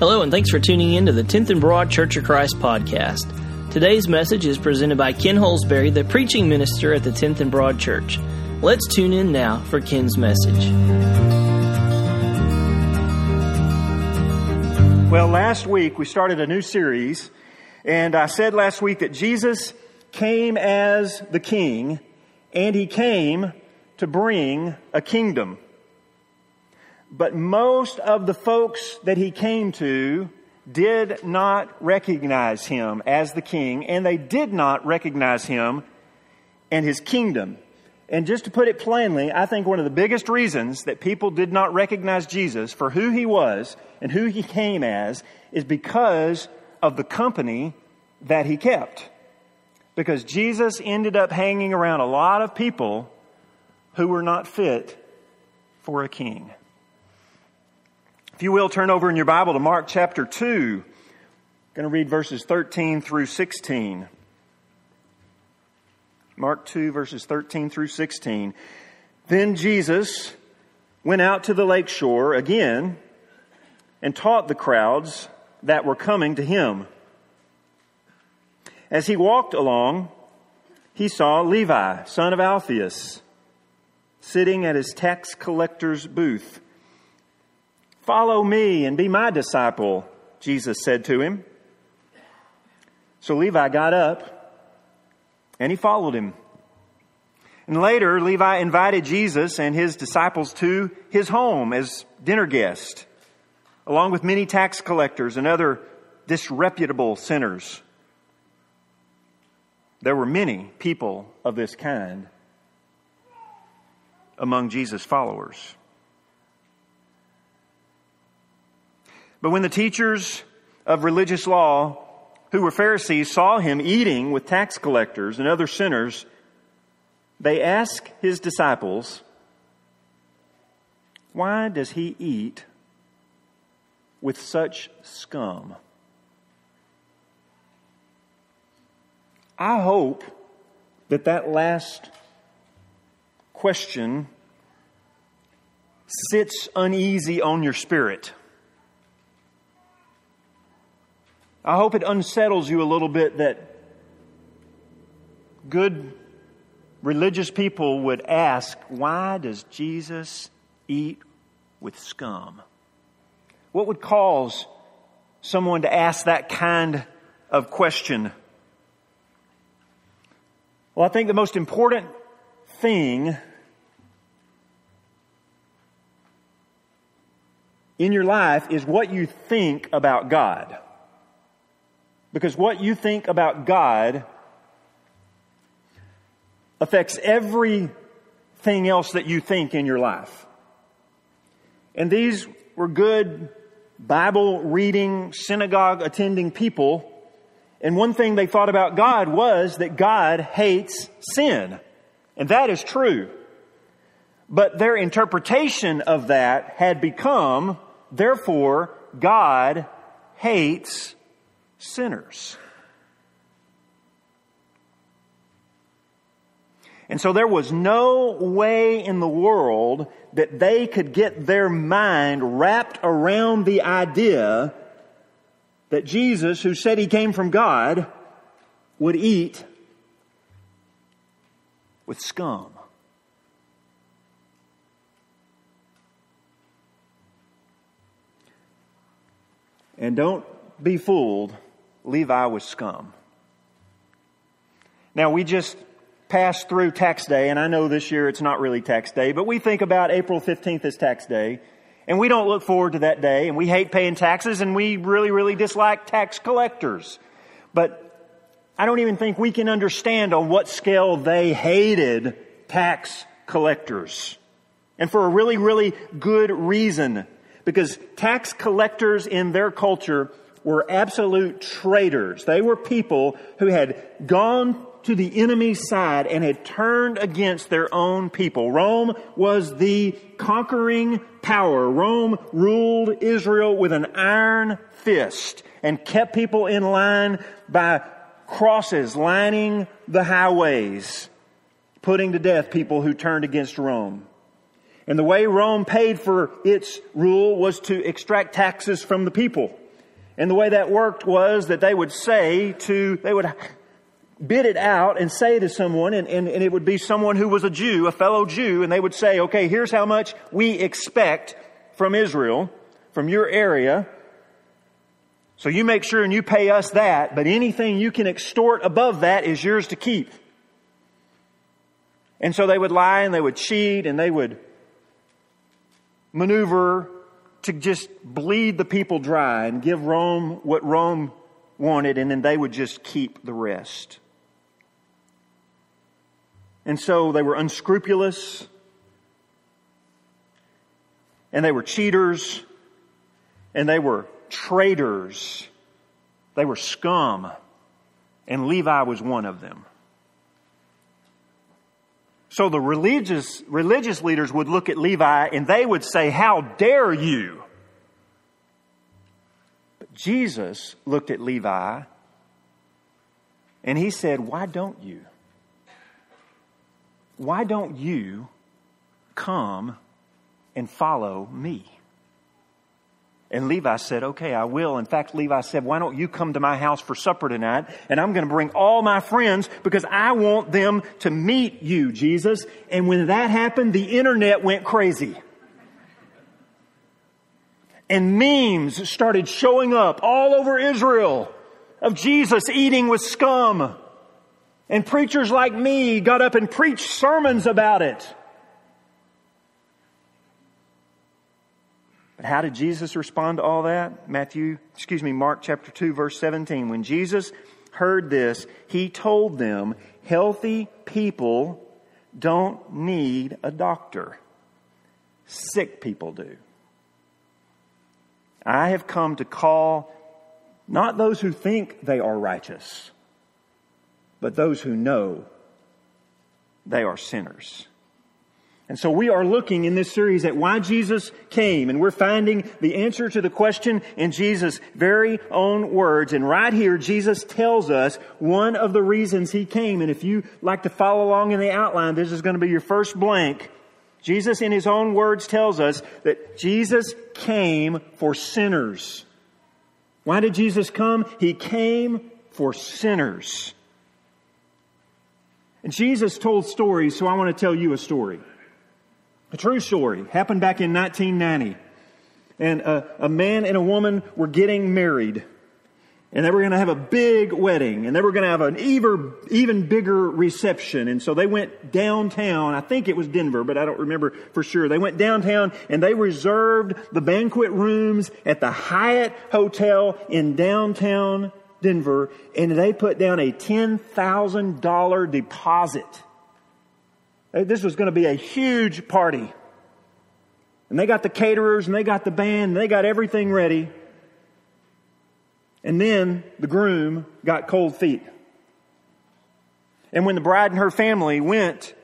Hello, and thanks for tuning in to the 10th and Broad Church of Christ podcast. Today's message is presented by Ken Holsbury, the preaching minister at the 10th and Broad Church. Let's tune in now for Ken's message. Well, last week we started a new series, and I said last week that Jesus came as the King, and He came to bring a kingdom. But most of the folks that He came to did not recognize Him as the King, and they did not recognize Him and His kingdom. And just to put it plainly, I think one of the biggest reasons that people did not recognize Jesus for who He was and who He came as is because of the company that He kept. Because Jesus ended up hanging around a lot of people who were not fit for a king. If you will, turn over in your Bible to Mark chapter 2. I'm going to read verses 13 through 16. Mark 2, verses 13 through 16. Then Jesus went out to the lake shore again and taught the crowds that were coming to Him. As He walked along, He saw Levi, son of Alphaeus, sitting at his tax collector's booth. "Follow me and be my disciple," Jesus said to him. So Levi got up and he followed Him. And later, Levi invited Jesus and His disciples to his home as dinner guests, along with many tax collectors and other disreputable sinners. There were many people of this kind among Jesus' followers. But when the teachers of religious law, who were Pharisees, saw Him eating with tax collectors and other sinners, they asked His disciples, "Why does He eat with such scum?" I hope that last question sits uneasy on your spirit. I hope it unsettles you a little bit that good religious people would ask, why does Jesus eat with scum? What would cause someone to ask that kind of question? Well, I think the most important thing in your life is what you think about God. Because what you think about God affects everything else that you think in your life. And these were good Bible reading, synagogue attending people. And one thing they thought about God was that God hates sin. And that is true. But their interpretation of that had become, therefore, God hates sinners. And so there was no way in the world that they could get their mind wrapped around the idea that Jesus, who said He came from God, would eat with scum. And don't be fooled, Levi was scum. Now, we just passed through tax day, and I know this year it's not really tax day, but we think about April 15th as tax day, and we don't look forward to that day, and we hate paying taxes, and we really, really dislike tax collectors. But I don't even think we can understand on what scale they hated tax collectors. And for a really, really good reason. Because tax collectors in their culture were absolute traitors. They were people who had gone to the enemy's side and had turned against their own people. Rome was the conquering power. Rome ruled Israel with an iron fist and kept people in line by crosses lining the highways, putting to death people who turned against Rome. And the way Rome paid for its rule was to extract taxes from the people. And the way that worked was that they would bid it out and say to someone, and it would be someone who was a Jew, a fellow Jew, and they would say, okay, here's how much we expect from Israel, from your area. So you make sure and you pay us that, but anything you can extort above that is yours to keep. And so they would lie and they would cheat and they would maneuver to just bleed the people dry and give Rome what Rome wanted, and then they would just keep the rest. And so they were unscrupulous, and they were cheaters, and they were traitors. They were scum, and Levi was one of them. So the religious leaders would look at Levi and they would say, how dare you? But Jesus looked at Levi and he said, why don't you? Why don't you come and follow me? And Levi said, okay, I will. In fact, Levi said, why don't you come to my house for supper tonight? And I'm going to bring all my friends because I want them to meet you, Jesus. And when that happened, the internet went crazy. And memes started showing up all over Israel of Jesus eating with scum. And preachers like me got up and preached sermons about it. How did Jesus respond to all that? Mark chapter 2, verse 17. When Jesus heard this, he told them, healthy people don't need a doctor. Sick people do. I have come to call not those who think they are righteous, but those who know they are sinners. And so we are looking in this series at why Jesus came, and we're finding the answer to the question in Jesus' very own words. And right here, Jesus tells us one of the reasons he came. And if you like to follow along in the outline, this is going to be your first blank. Jesus in his own words tells us that Jesus came for sinners. Why did Jesus come? He came for sinners. And Jesus told stories, so I want to tell you a story. A true story. Happened back in 1990. And a man and a woman were getting married. And they were going to have a big wedding. And they were going to have an even bigger reception. And so they went downtown. I think it was Denver, but I don't remember for sure. They went downtown and they reserved the banquet rooms at the Hyatt Hotel in downtown Denver. And they put down a $10,000 deposit. This was going to be a huge party. And they got the caterers and they got the band and they got everything ready. And then the groom got cold feet. And when the bride and her family went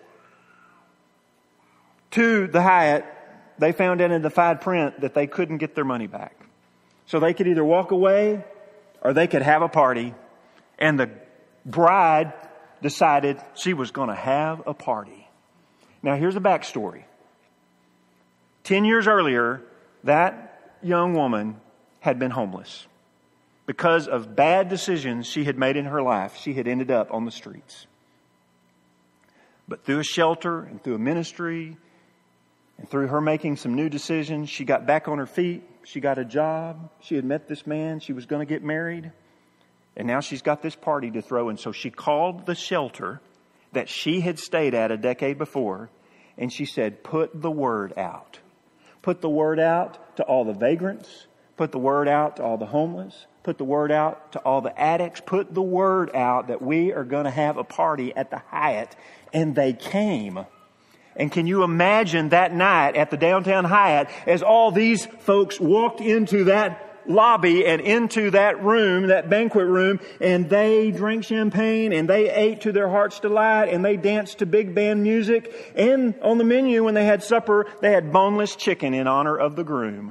to the Hyatt, they found out in the fine print that they couldn't get their money back. So they could either walk away or they could have a party. And the bride decided she was going to have a party. Now, here's a backstory. 10 years earlier, that young woman had been homeless. Because of bad decisions she had made in her life, she had ended up on the streets. But through a shelter and through a ministry and through her making some new decisions, she got back on her feet. She got a job. She had met this man. She was going to get married. And now she's got this party to throw. And so she called the shelter that she had stayed at a decade before, and she said, put the word out. Put the word out to all the vagrants. Put the word out to all the homeless. Put the word out to all the addicts. Put the word out that we are going to have a party at the Hyatt. And they came. And can you imagine that night at the downtown Hyatt as all these folks walked into that lobby and into that room, that banquet room, and they drank champagne and they ate to their heart's delight and they danced to big band music. And on the menu when they had supper, they had boneless chicken in honor of the groom.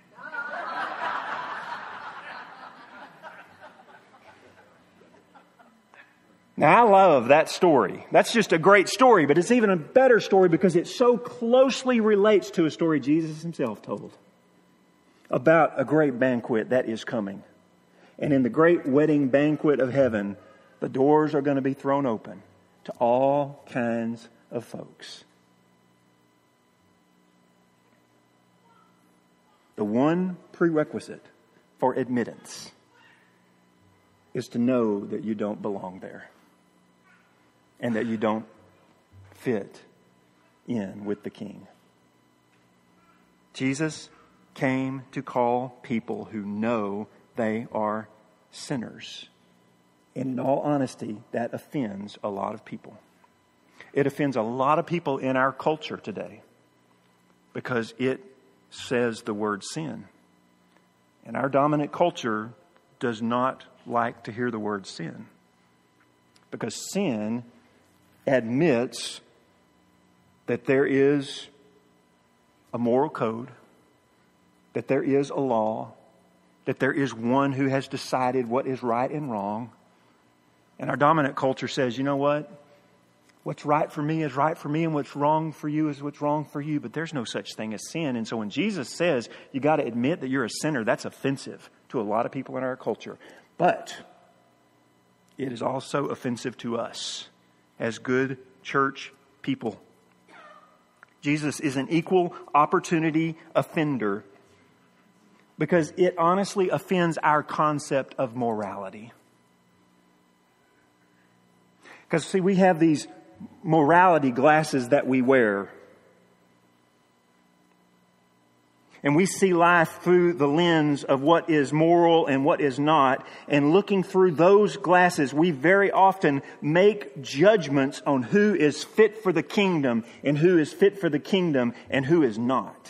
Now, I love that story. That's just a great story, but it's even a better story because it so closely relates to a story Jesus himself told about a great banquet that is coming. And in the great wedding banquet of heaven, the doors are going to be thrown open to all kinds of folks. The one prerequisite for admittance is to know that you don't belong there and that you don't fit in with the King. Jesus came to call people who know they are sinners. And in all honesty, that offends a lot of people. It offends a lot of people in our culture today because it says the word sin. And our dominant culture does not like to hear the word sin. Because sin admits that there is a moral code, that there is a law, that there is one who has decided what is right and wrong. And our dominant culture says, you know what? What's right for me is right for me, and what's wrong for you is what's wrong for you. But there's no such thing as sin. And so when Jesus says you got to admit that you're a sinner, that's offensive to a lot of people in our culture. But it is also offensive to us as good church people. Jesus is an equal opportunity offender because it honestly offends our concept of morality. Because, see, we have these morality glasses that we wear. And we see life through the lens of what is moral and what is not. And looking through those glasses, we very often make judgments on who is fit for the kingdom and who is fit for the kingdom and who is not.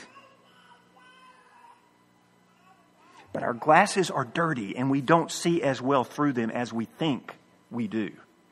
But our glasses are dirty and we don't see as well through them as we think we do.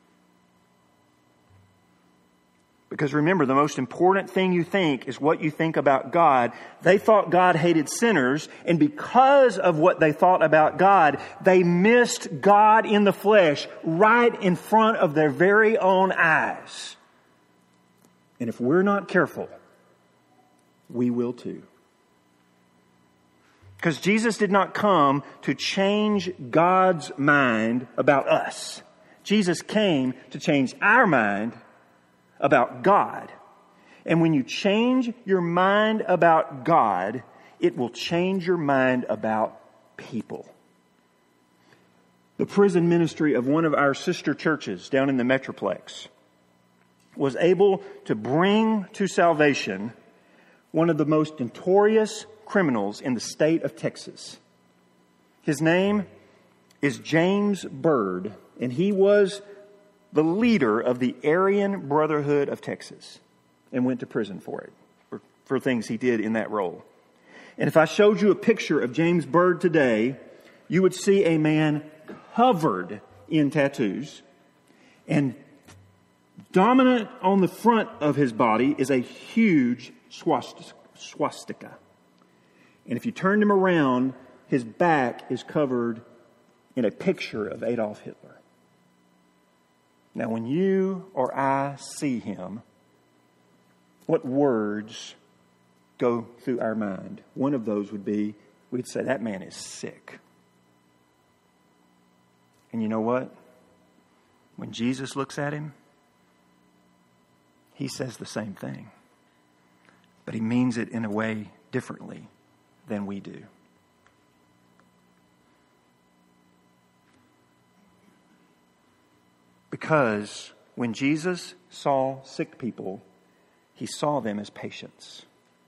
Because remember, the most important thing you think is what you think about God. They thought God hated sinners, and because of what they thought about God, they missed God in the flesh right in front of their very own eyes. And if we're not careful, we will too. Because Jesus did not come to change God's mind about us. Jesus came to change our mind about God. And when you change your mind about God, it will change your mind about people. The prison ministry of one of our sister churches down in the Metroplex was able to bring to salvation one of the most notorious criminals in the state of Texas. His name is James Byrd, and he was the leader of the Aryan Brotherhood of Texas and went to prison for it, for things he did in that role. And if I showed you a picture of James Byrd today, you would see a man covered in tattoos, and dominant on the front of his body is a huge swastika. And if you turned him around, his back is covered in a picture of Adolf Hitler. Now, when you or I see him, what words go through our mind? One of those would be, we'd say, that man is sick. And you know what? When Jesus looks at him, he says the same thing. But he means it in a way differently than we do. Because when Jesus saw sick people, he saw them as patients.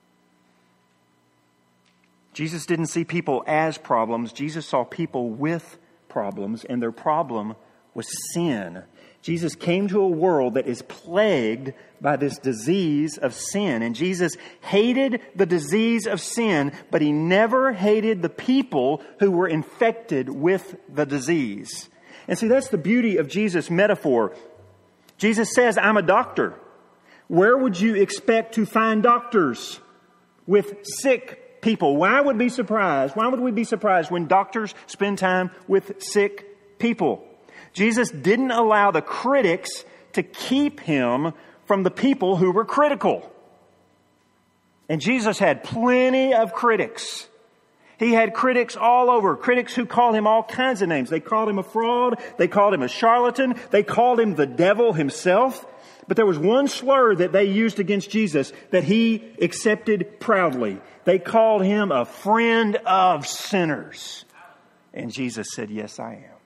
Jesus didn't see people as problems. Jesus saw people with problems, and their problem was sin. Jesus came to a world that is plagued by this disease of sin. And Jesus hated the disease of sin, but he never hated the people who were infected with the disease. And see, that's the beauty of Jesus' metaphor. Jesus says, I'm a doctor. Where would you expect to find doctors? With sick people. Why would we be surprised when doctors spend time with sick people? Jesus didn't allow the critics to keep him from the people who were critical. And Jesus had plenty of critics. He had critics all over, critics who called him all kinds of names. They called him a fraud. They called him a charlatan. They called him the devil himself. But there was one slur that they used against Jesus that he accepted proudly. They called him a friend of sinners. And Jesus said, yes, I am.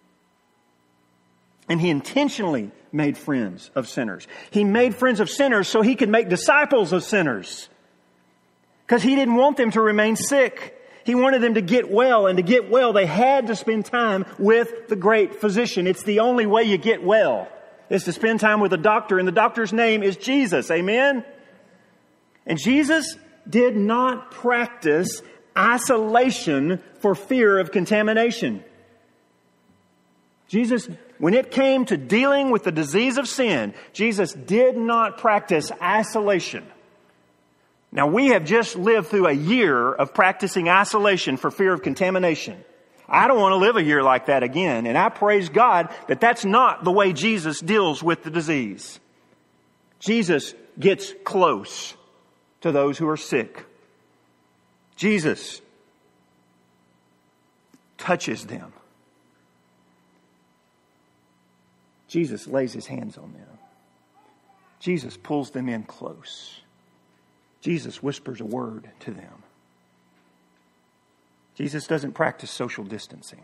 And he intentionally made friends of sinners. He made friends of sinners so he could make disciples of sinners. Because he didn't want them to remain sick. He wanted them to get well, and to get well, they had to spend time with the great physician. It's the only way you get well, is to spend time with a doctor, and the doctor's name is Jesus. Amen? And Jesus did not practice isolation for fear of contamination. Jesus, when it came to dealing with the disease of sin, Jesus did not practice isolation. Now, we have just lived through a year of practicing isolation for fear of contamination. I don't want to live a year like that again. And I praise God that that's not the way Jesus deals with the disease. Jesus gets close to those who are sick. Jesus touches them. Jesus lays his hands on them. Jesus pulls them in close. Jesus whispers a word to them. Jesus doesn't practice social distancing.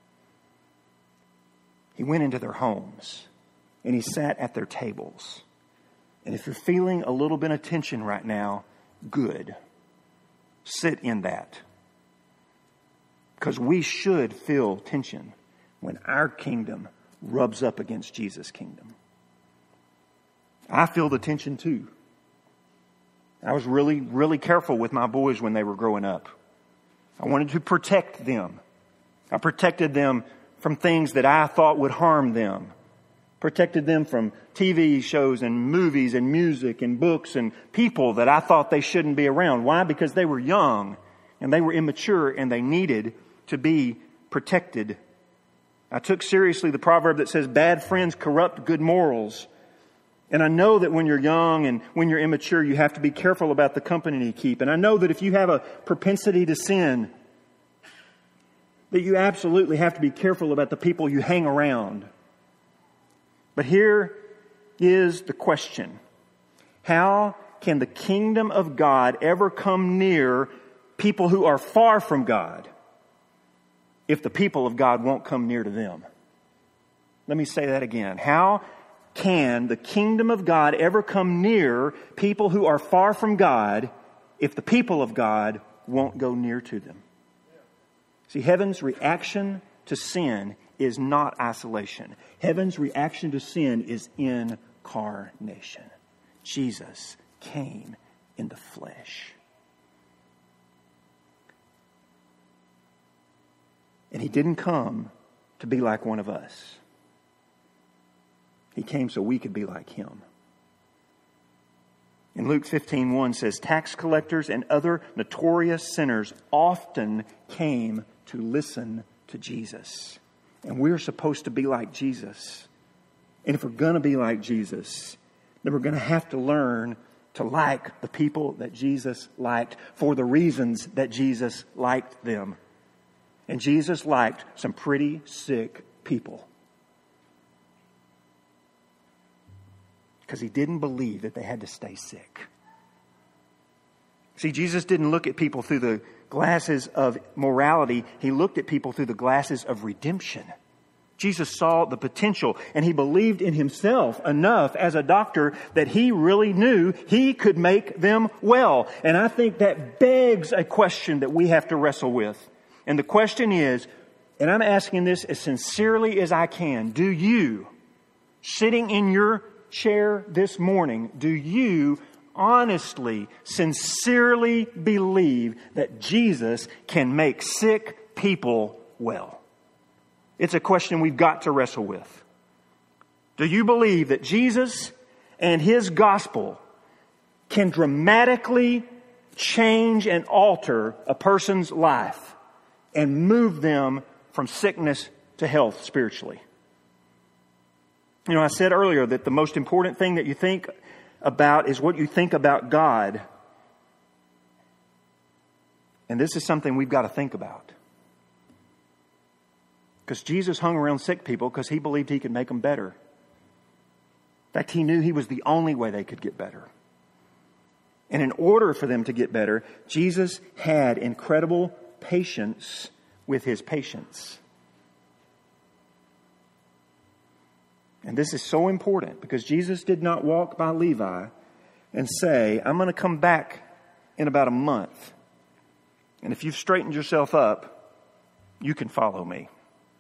He went into their homes and he sat at their tables. And if you're feeling a little bit of tension right now, good. Sit in that. Because we should feel tension when our kingdom rubs up against Jesus' kingdom. I feel the tension too. I was really, really careful with my boys when they were growing up. I wanted to protect them. I protected them from things that I thought would harm them. Protected them from TV shows and movies and music and books and people that I thought they shouldn't be around. Why? Because they were young and they were immature and they needed to be protected. I took seriously the proverb that says, bad friends corrupt good morals. And I know that when you're young and when you're immature, you have to be careful about the company you keep. And I know that if you have a propensity to sin, that you absolutely have to be careful about the people you hang around. But here is the question. How can the kingdom of God ever come near people who are far from God if the people of God won't come near to them? Let me say that again. How can the kingdom of God ever come near people who are far from God if the people of God won't go near to them? See, heaven's reaction to sin is not isolation. Heaven's reaction to sin is incarnation. Jesus came in the flesh. And he didn't come to be like one of us. He came so we could be like him. In Luke 15:1 says, tax collectors and other notorious sinners often came to listen to Jesus. And we're supposed to be like Jesus. And if we're going to be like Jesus, then we're going to have to learn to like the people that Jesus liked for the reasons that Jesus liked them. And Jesus liked some pretty sick people. Because he didn't believe that they had to stay sick. See, Jesus didn't look at people through the glasses of morality. He looked at people through the glasses of redemption. Jesus saw the potential, and he believed in himself enough as a doctor that he really knew he could make them well. And I think that begs a question that we have to wrestle with. And the question is, and I'm asking this as sincerely as I can, do you, sitting in your chair this morning, do you honestly, sincerely believe that Jesus can make sick people well? It's a question we've got to wrestle with. Do you believe that Jesus and his gospel can dramatically change and alter a person's life and move them from sickness to health spiritually? You know, I said earlier that the most important thing that you think about is what you think about God. And this is something we've got to think about. Because Jesus hung around sick people because he believed he could make them better. In fact, he knew he was the only way they could get better. And in order for them to get better, Jesus had incredible patience with his patients. And this is so important because Jesus did not walk by Levi and say, I'm going to come back in about a month. And if you've straightened yourself up, you can follow me.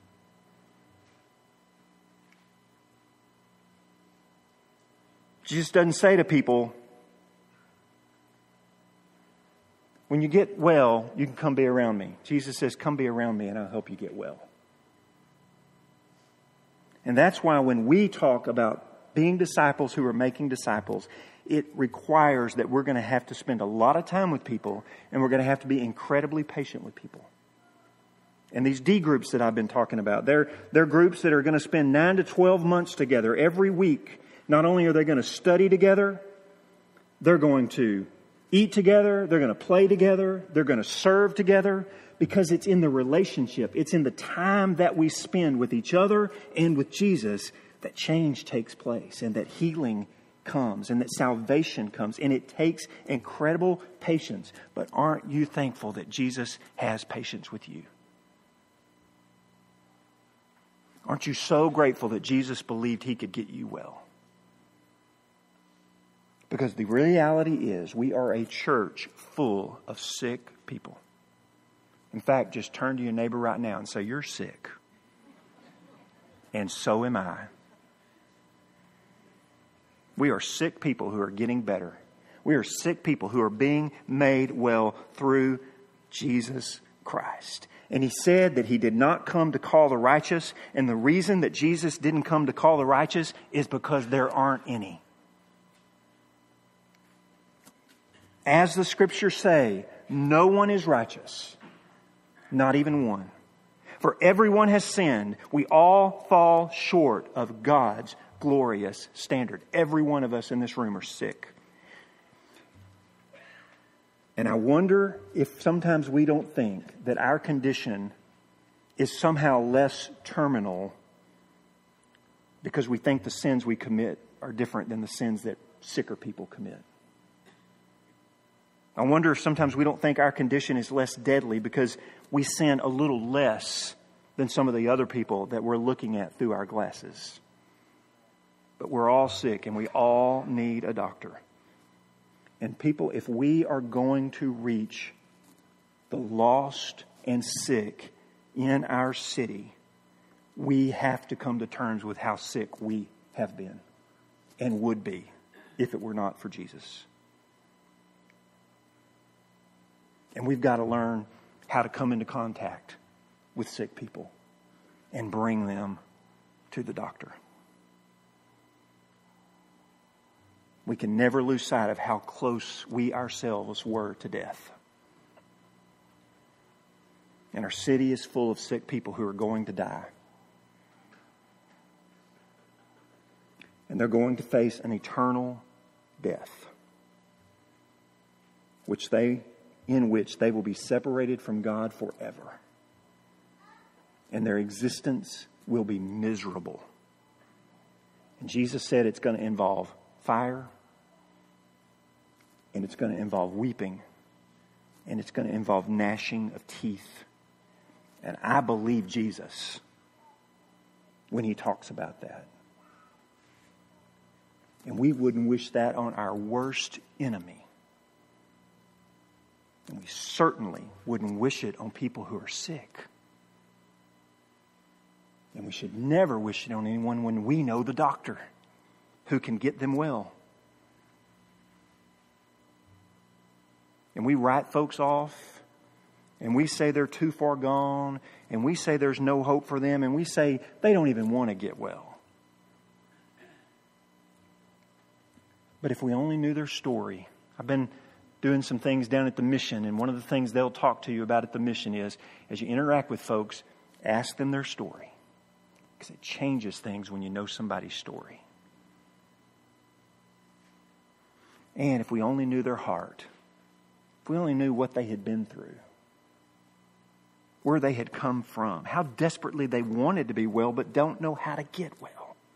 Jesus doesn't say to people, when you get well, you can come be around me. Jesus says, come be around me and I'll help you get well. And that's why when we talk about being disciples who are making disciples, it requires that we're going to have to spend a lot of time with people and we're going to have to be incredibly patient with people. And these D groups that I've been talking about, they're groups that are going to spend 9 to 12 months together every week. Not only are they going to study together, they're going to eat together, they're going to play together, they're going to serve together, because it's in the relationship, it's in the time that we spend with each other and with Jesus that change takes place and that healing comes and that salvation comes. And it takes incredible patience. But aren't you thankful that Jesus has patience with you? Aren't you so grateful that Jesus believed he could get you well? Because the reality is we are a church full of sick people. In fact, just turn to your neighbor right now and say, you're sick. And so am I. We are sick people who are getting better. We are sick people who are being made well through Jesus Christ. And he said that he did not come to call the righteous. And the reason that Jesus didn't come to call the righteous is because there aren't any. As the scriptures say, no one is righteous, not even one. For everyone has sinned. We all fall short of God's glorious standard. Every one of us in this room are sick. And I wonder if sometimes we don't think that our condition is somehow less terminal because we think the sins we commit are different than the sins that sicker people commit. I wonder if sometimes we don't think our condition is less deadly because we sin a little less than some of the other people that we're looking at through our glasses. But we're all sick and we all need a doctor. And people, if we are going to reach the lost and sick in our city, we have to come to terms with how sick we have been and would be if it were not for Jesus. And we've got to learn how to come into contact with sick people and bring them to the doctor. We can never lose sight of how close we ourselves were to death. And our city is full of sick people who are going to die. And they're going to face an eternal death, in which they will be separated from God forever. And their existence will be miserable. And Jesus said it's going to involve fire, and it's going to involve weeping, and it's going to involve gnashing of teeth. And I believe Jesus when he talks about that. And we wouldn't wish that on our worst enemy. And we certainly wouldn't wish it on people who are sick. And we should never wish it on anyone when we know the doctor who can get them well. And we write folks off, and we say they're too far gone, and we say there's no hope for them, and we say they don't even want to get well. But if we only knew their story. I've been doing some things down at the mission, and one of the things they'll talk to you about at the mission is, as you interact with folks, ask them their story. Because it changes things when you know somebody's story. And if we only knew their heart, if we only knew what they had been through, where they had come from, how desperately they wanted to be well but don't know how to get well.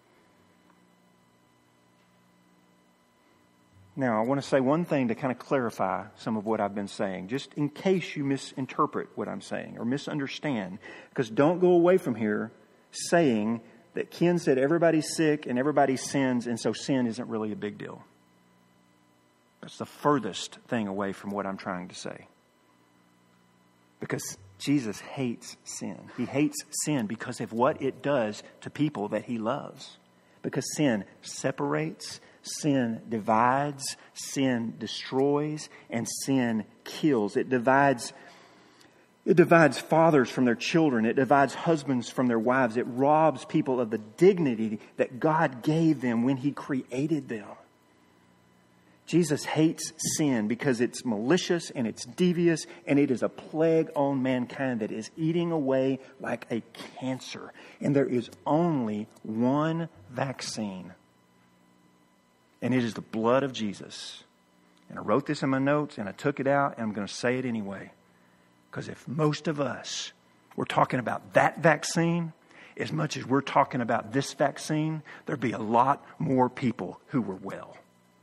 Now, I want to say one thing to kind of clarify some of what I've been saying, just in case you misinterpret what I'm saying or misunderstand. Because don't go away from here saying that Ken said everybody's sick and everybody sins, and so sin isn't really a big deal. That's the furthest thing away from what I'm trying to say. Because Jesus hates sin. He hates sin because of what it does to people that He loves. Because sin separates, sin divides, sin destroys, and sin kills. It divides fathers from their children. It divides husbands from their wives. It robs people of the dignity that God gave them when He created them. Jesus hates sin because it's malicious and it's devious, and it is a plague on mankind that is eating away like a cancer. And there is only one vaccine, and it is the blood of Jesus. And I wrote this in my notes, and I took it out, and I'm going to say it anyway. Because if most of us were talking about that vaccine as much as we're talking about this vaccine, there'd be a lot more people who were well.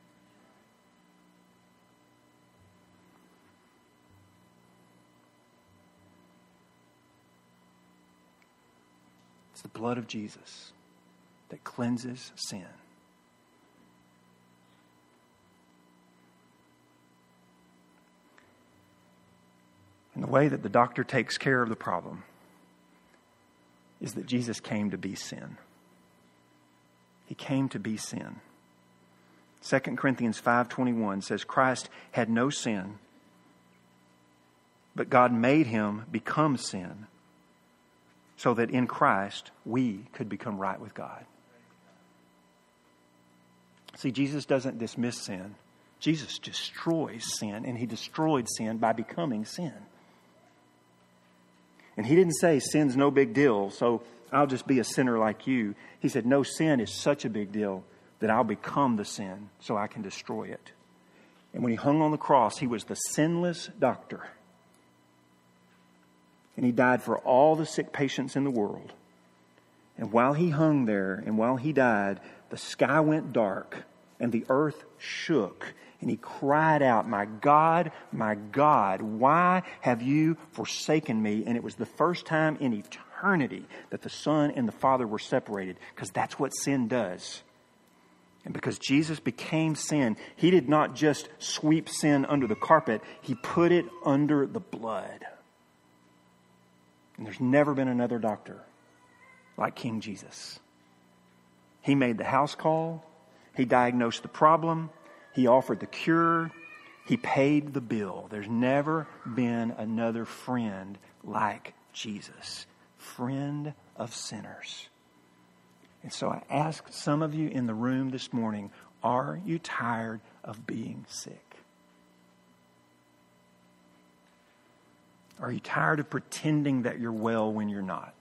It's the blood of Jesus that cleanses sin. And the way that the doctor takes care of the problem is that Jesus came to be sin. He came to be sin. 2 Corinthians 5:21 says, Christ had no sin, but God made Him become sin so that in Christ we could become right with God. See, Jesus doesn't dismiss sin. Jesus destroys sin, and He destroyed sin by becoming sin. And He didn't say sin's no big deal, so I'll just be a sinner like you. He said, no, sin is such a big deal that I'll become the sin so I can destroy it. And when He hung on the cross, He was the sinless doctor. And He died for all the sick patients in the world. And while He hung there and while He died, the sky went dark and the earth shook. And He cried out, my God, why have you forsaken me? And it was the first time in eternity that the Son and the Father were separated, because that's what sin does. And because Jesus became sin, He did not just sweep sin under the carpet. He put it under the blood. And there's never been another doctor like King Jesus. He made the house call. He diagnosed the problem. He offered the cure. He paid the bill. There's never been another friend like Jesus. Friend of sinners. And so I ask some of you in the room this morning, are you tired of being sick? Are you tired of pretending that you're well when you're not?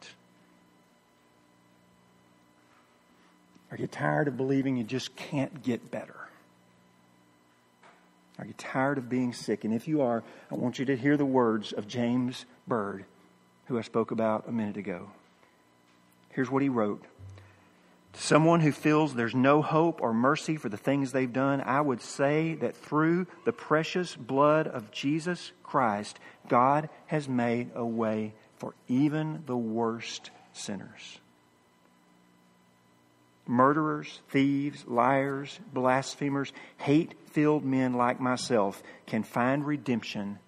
Are you tired of believing you just can't get better? Are you tired of being sick? And if you are, I want you to hear the words of James Bird, who I spoke about a minute ago. Here's what he wrote. To someone who feels there's no hope or mercy for the things they've done, I would say that through the precious blood of Jesus Christ, God has made a way for even the worst sinners. Murderers, thieves, liars, blasphemers, hate-filled men like myself can find redemption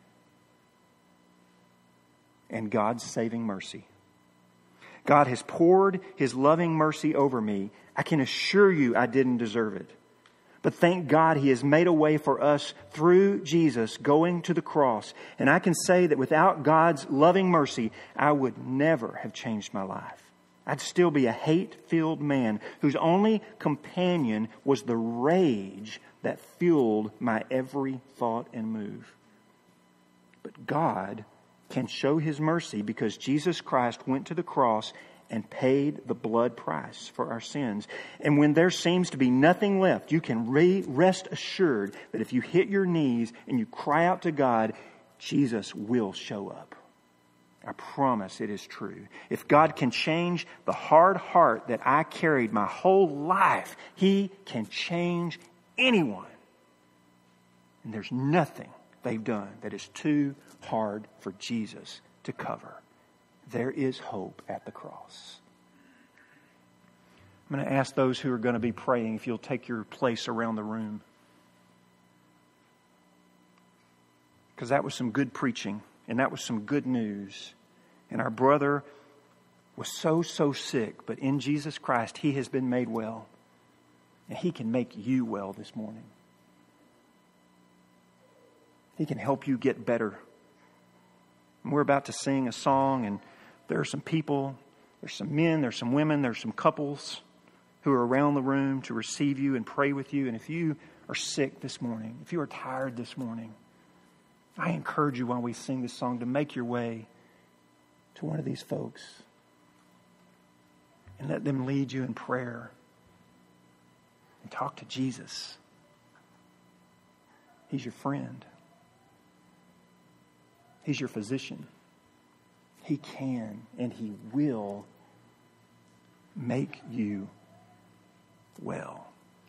and God's saving mercy. God has poured His loving mercy over me. I can assure you I didn't deserve it. But thank God He has made a way for us through Jesus going to the cross. And I can say that without God's loving mercy, I would never have changed my life. I'd still be a hate-filled man whose only companion was the rage that fueled my every thought and move. But God can show His mercy because Jesus Christ went to the cross and paid the blood price for our sins. And when there seems to be nothing left, you can rest assured that if you hit your knees and you cry out to God, Jesus will show up. I promise it is true. If God can change the hard heart that I carried my whole life, He can change anyone. And there's nothing they've done that is too hard for Jesus to cover. There is hope at the cross. I'm going to ask those who are going to be praying if you'll take your place around the room. Because that was some good preaching. And that was some good news. And our brother was so sick. But in Jesus Christ, he has been made well. And He can make you well this morning. He can help you get better. And we're about to sing a song. And there are some people, there's some men, there's some women, there's some couples who are around the room to receive you and pray with you. And if you are sick this morning, if you are tired this morning, I encourage you while we sing this song to make your way to one of these folks and let them lead you in prayer and talk to Jesus. He's your friend. He's your physician. He can and He will make you well.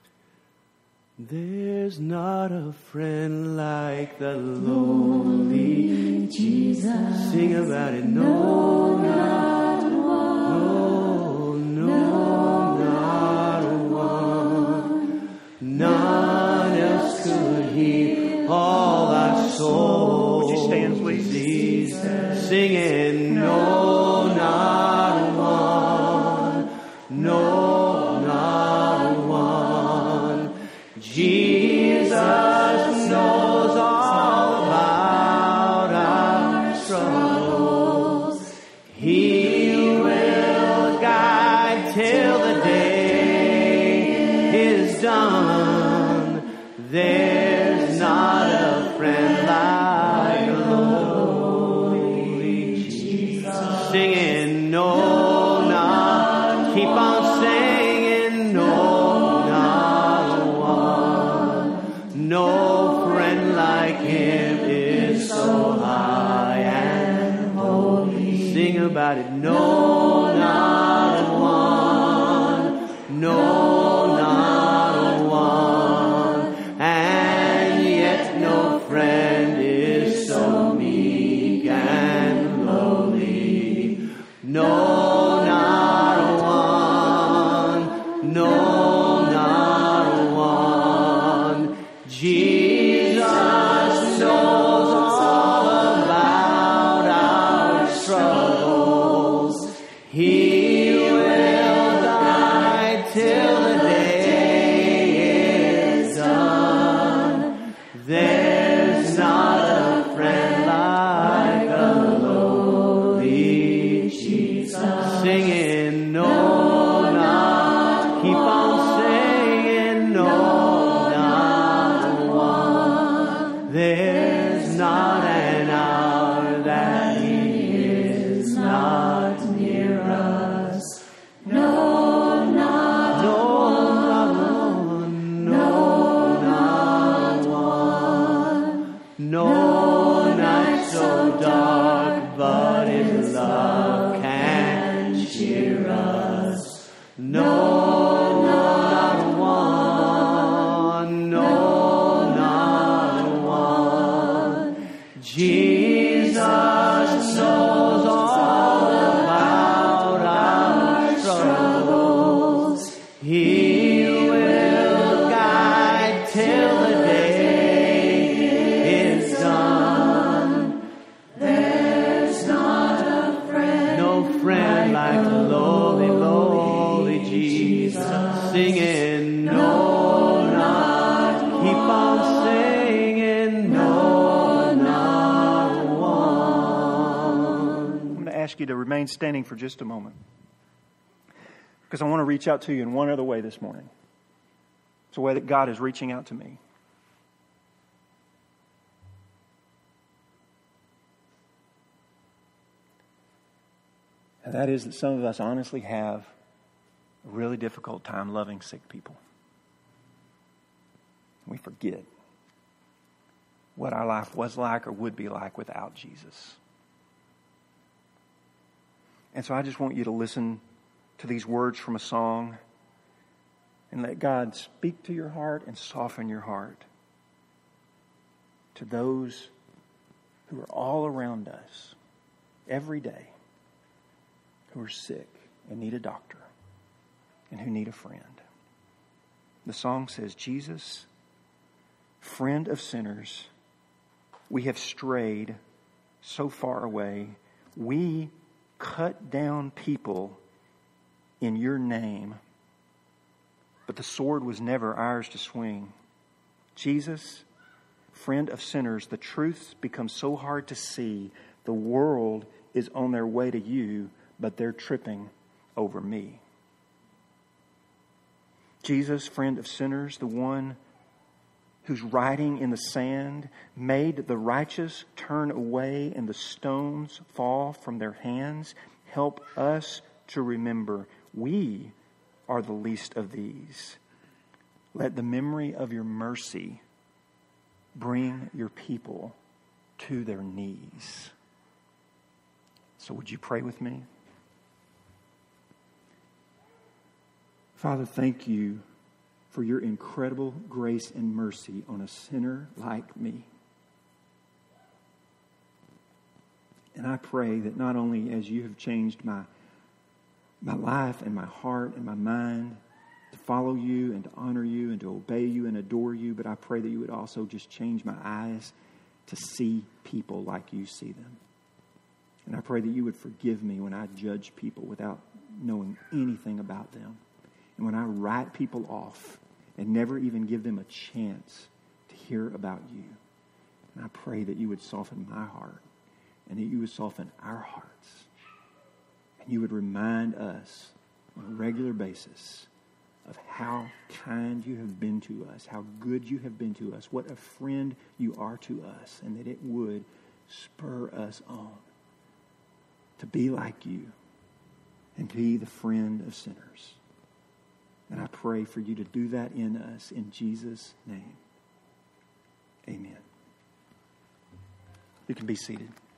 There's not a friend like the lowly Jesus. Sing about it. No, not one. No, not one. None else could heal all our souls. Would you stand, please? Singing, no, not one. No, not one. Jesus knows all about our troubles. He will guide till the day is done. There's not a friend like the lowly Jesus. Singing, no, not. Keep on singing, no, not one. No friend like Him is so high and holy. Sing about it. No, not one. No, not one. And yet no friend is so meek and lowly. No, not one. No, not one. Jesus knows all about our troubles. He will guide till the day is done. There's not a friend like the lowly Jesus. Singing, no, not. Keep on singing, no, not one. There's not an hour that He is not near us. No, not one. No, not one. No night so dark, but His love can cheer us. No, not one. No, not one. Jesus knows all about our troubles. He will guide till the day is done. There's not a friend, no friend like the lowly, lowly Jesus. Singing, no, not. Keep on singing, no, not one. I'm going to ask you to remain standing for just a moment. Because I want to reach out to you in one other way this morning. It's a way that God is reaching out to me. And that is that some of us honestly have a really difficult time loving sick people. We forget what our life was like or would be like without Jesus. And so I just want you to listen to these words from a song and let God speak to your heart and soften your heart to those who are all around us every day, who are sick and need a doctor and who need a friend. The song says, Jesus, friend of sinners, we have strayed so far away. We cut down people in your name, but the sword was never ours to swing. Jesus, friend of sinners, the truths become so hard to see. The world is on their way to you, but they're tripping over me. Jesus, friend of sinners, the one whose writing in the sand made the righteous turn away and the stones fall from their hands, help us to remember we are the least of these. Let the memory of your mercy bring your people to their knees. So would you pray with me? Father, thank you for your incredible grace and mercy on a sinner like me. And I pray that not only as you have changed my life and my heart and my mind to follow you and to honor you and to obey you and adore you, but I pray that you would also just change my eyes to see people like you see them. And I pray that you would forgive me when I judge people without knowing anything about them. And when I write people off and never even give them a chance to hear about you. And I pray that you would soften my heart and that you would soften our hearts. And you would remind us on a regular basis of how kind you have been to us, how good you have been to us, what a friend you are to us, and that it would spur us on to be like you and to be the friend of sinners. And I pray for you to do that in us in Jesus' name. Amen. You can be seated.